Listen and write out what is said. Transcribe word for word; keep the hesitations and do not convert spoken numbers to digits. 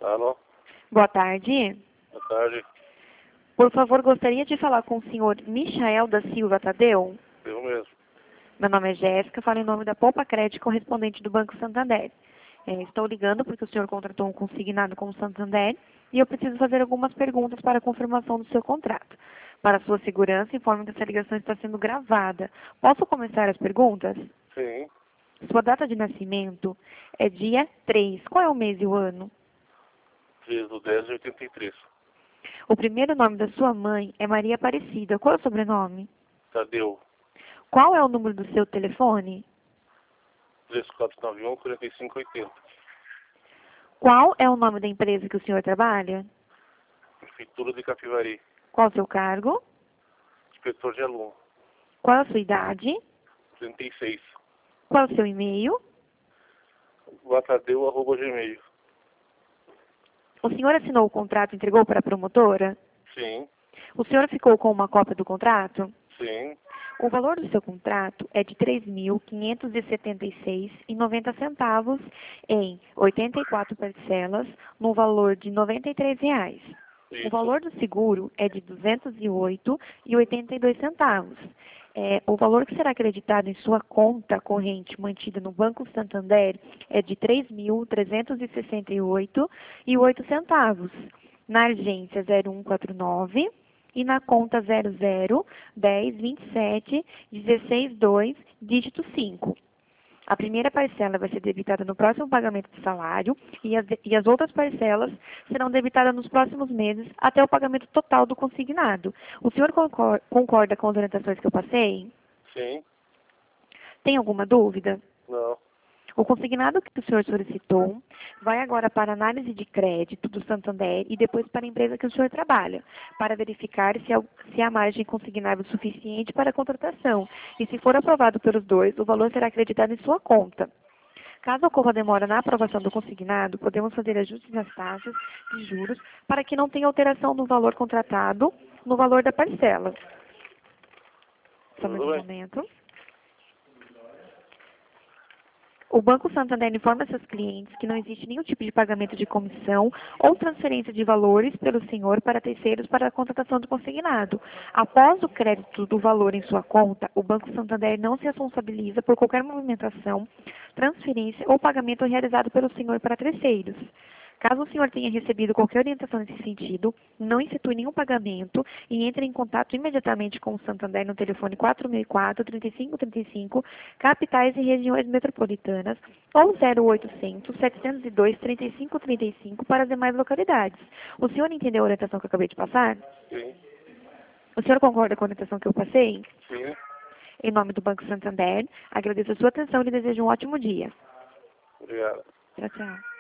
Alô? Boa tarde. Boa tarde. Por favor, gostaria de falar com o senhor Michael da Silva Tadeu. Eu mesmo. Meu nome é Jéssica, falo em nome da Poupa Crédito, correspondente do Banco Santander. É, estou ligando porque o senhor contratou um consignado com o Santander e eu preciso fazer algumas perguntas para a confirmação do seu contrato. Para sua segurança, informe que essa ligação está sendo gravada. Posso começar as perguntas? Sim. Sua data de nascimento é dia três. Qual é o mês e o ano? três do dez de oitenta e três. O primeiro nome da sua mãe é Maria Aparecida. Qual é o sobrenome? Tadeu. Qual é o número do seu telefone? três quatro nove um, quarenta e cinco oitenta. Qual é o nome da empresa que o senhor trabalha? Prefeitura de Capivari. Qual o seu cargo? Inspetor de aluno. Qual a sua idade? trinta e seis. Qual o seu e-mail? Vatadeu, arroba gmail. O senhor assinou o contrato e entregou para a promotora? Sim. O senhor ficou com uma cópia do contrato? Sim. O valor do seu contrato é de três mil quinhentos e setenta e seis reais e noventa centavos em oitenta e quatro parcelas, no valor de noventa e três reais. Isso. O valor do seguro é de duzentos e oito reais e oitenta e dois centavos. É, o valor que será acreditado em sua conta corrente mantida no Banco Santander é de três mil trezentos e sessenta e oito reais e oito centavos. Na agência zero um quatro nove e na conta zero zero, dez, vinte e sete, dezesseis, dois, dígito cinco. A primeira parcela vai ser debitada no próximo pagamento do salário e as, e as outras parcelas serão debitadas nos próximos meses até o pagamento total do consignado. O senhor concor- concorda com as orientações que eu passei? Sim. Tem alguma dúvida? Não. O consignado que o senhor solicitou vai agora para a análise de crédito do Santander e depois para a empresa que o senhor trabalha, para verificar se há, se há margem consignável suficiente para a contratação. E se for aprovado pelos dois, o valor será acreditado em sua conta. Caso ocorra demora na aprovação do consignado, podemos fazer ajustes nas taxas de juros para que não tenha alteração no valor contratado no valor da parcela. Só mais Tudo um bem? momento. O Banco Santander informa seus clientes que não existe nenhum tipo de pagamento de comissão ou transferência de valores pelo senhor para terceiros para a contratação do consignado. Após o crédito do valor em sua conta, o Banco Santander não se responsabiliza por qualquer movimentação, transferência ou pagamento realizado pelo senhor para terceiros. Caso o senhor tenha recebido qualquer orientação nesse sentido, não institui nenhum pagamento e entre em contato imediatamente com o Santander no telefone quatro seis quatro, trinta e cinco trinta e cinco, capitais e regiões metropolitanas, ou zero oitocentos, setecentos e dois, trinta e cinco trinta e cinco para as demais localidades. O senhor entendeu a orientação que eu acabei de passar? Sim. O senhor concorda com a orientação que eu passei? Sim. Em nome do Banco Santander, agradeço a sua atenção e lhe desejo um ótimo dia. Obrigado. Tchau, tchau.